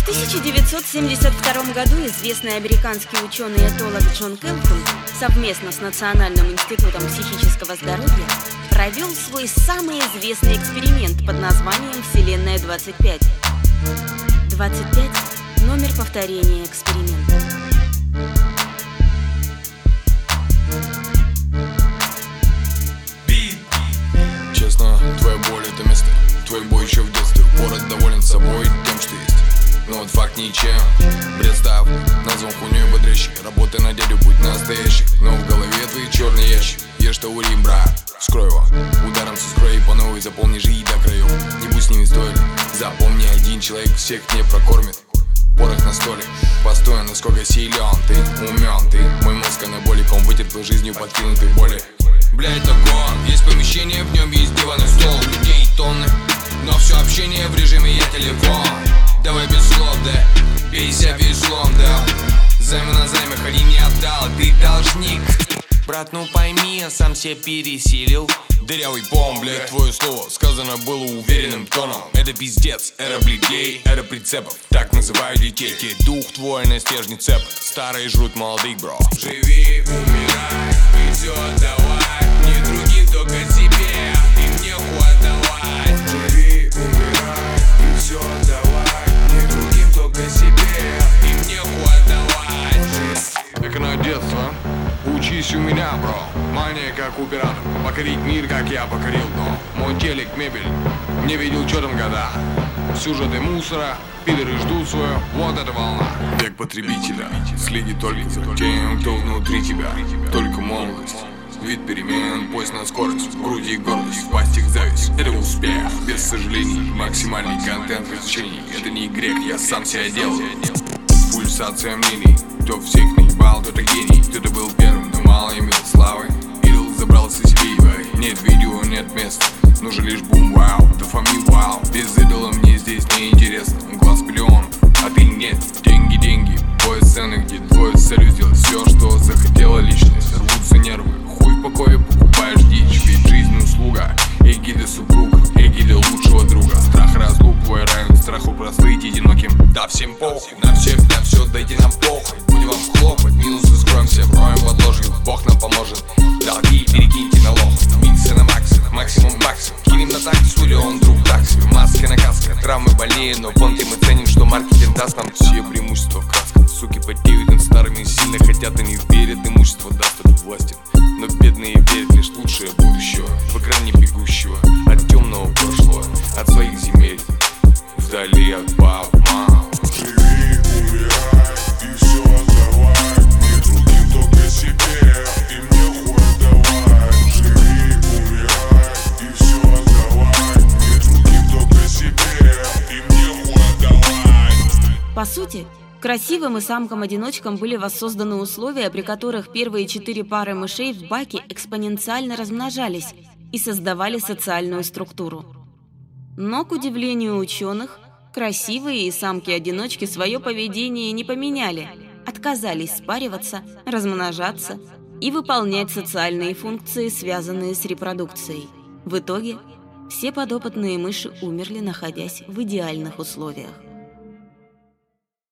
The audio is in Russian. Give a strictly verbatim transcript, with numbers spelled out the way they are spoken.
В тысяча девятьсот семьдесят втором году известный американский ученый-этолог Джон Кэлкун совместно с Национальным институтом психического здоровья провел свой самый известный эксперимент под названием «Вселенная двадцать пять». двадцать пять – номер повторения эксперимента. Честно, твоя боль — это место. Твой бой еще в детстве. Город доволен собой тем, что есть. Но вот факт ничем. Представь, назван хуйней бодрящий. Работай на дядю, будь настоящий. Но в голове твои черный ящик. Ешь что урим, брат, скрой его. Ударом со скрой по новой заполни жизнь до краев. Не будь с ними стоили. Запомни, один человек всех не прокормит. Порох на столе, постой, насколько силен ты, умен ты. Мой мозг анаболиком вытерпел жизнью подкинутой боли. Бля, это гон, есть помещение, в нем есть диван и стол. Людей тонны, но все общение в режиме я телефон. Давай без слов, да, бейся весь злом, да. Займы на займе, ходи не отдал, ты должник. Брат, ну пойми, я сам себя пересилил. Дырявый бомб, блядь, твое слово сказано было уверенным тоном. Это пиздец, эра бледей, эра прицепов. Так называют детей, дух твой на стержне цеп. Старые жрут молодых, бро. Живи, умирай, и все отдавай. Не другим, только себе, и мне хуй отдавай. Живи, умирай, и все отдавай. Не другим, только себе, и мне хуй отдавай. Эконом детства. Учись у меня, бро. Мания как у пиратов. Покорить мир, как я покорил дно. Мой телек, мебель, не видел, что там года. Сюжеты мусора, пидоры ждут свое. Вот эта волна. Век потребителя следит только за тем, кто внутри тебя. Только молодость, вид перемен, поезд на скорость. В груди гордость, в пастях зависть. Это успех, без сожалений. Максимальный контент развлечений. Это не грех, я сам себя делал. Пульсация мнений. Кто всех наебал, кто-то гений. Кто-то был первым, но мало имел славы. Идол забрался себе. Нет видео, нет места. Нужен лишь бум, вау, дофамин, вау. Без идола мне здесь не интересно. Глаз миллион, а ты нет. Деньги, деньги, твои сцены, где твою целью сделать все, что захотела личность. Рвутся нервы, хуй в покое, покупаешь дичь. Ведь жизнь услуга, эгида супруга, эгида лучшего друга. Страх разлук твой равен страху прослыть одиноким. Да всем похуй, на всех, на все, дайте нам похуй. Будем вам хлопать, минусы скроемся, роем подложим. Бог нам поможет, долги перекиньте налог. Миксы на макс, максимум максимум. Кинем на такт, сули, он друг так себе. Маски на каска, травмы больнее, но понты мы ценим, что маркетинг даст нам все преимущества в красках. Суки потеют над старыми, сильно хотят, они верят, имущество даст этот властен. Но бедные верят лишь лучшее будущего. В экране бегущего от темного прошлого, от своих земель, вдали от пап, мам. Живи, умирай, и все отдавай. Не другим, только себе, и мне хуй отдавай. Живи, умирай, и все отдавай. Не другим, только себе, и мне хуй отдавай. По сути, красивым и самкам-одиночкам были воссозданы условия, при которых первые четыре пары мышей в баке экспоненциально размножались и создавали социальную структуру. Но, к удивлению ученых, красивые и самки-одиночки свое поведение не поменяли, отказались спариваться, размножаться и выполнять социальные функции, связанные с репродукцией. В итоге все подопытные мыши умерли, находясь в идеальных условиях.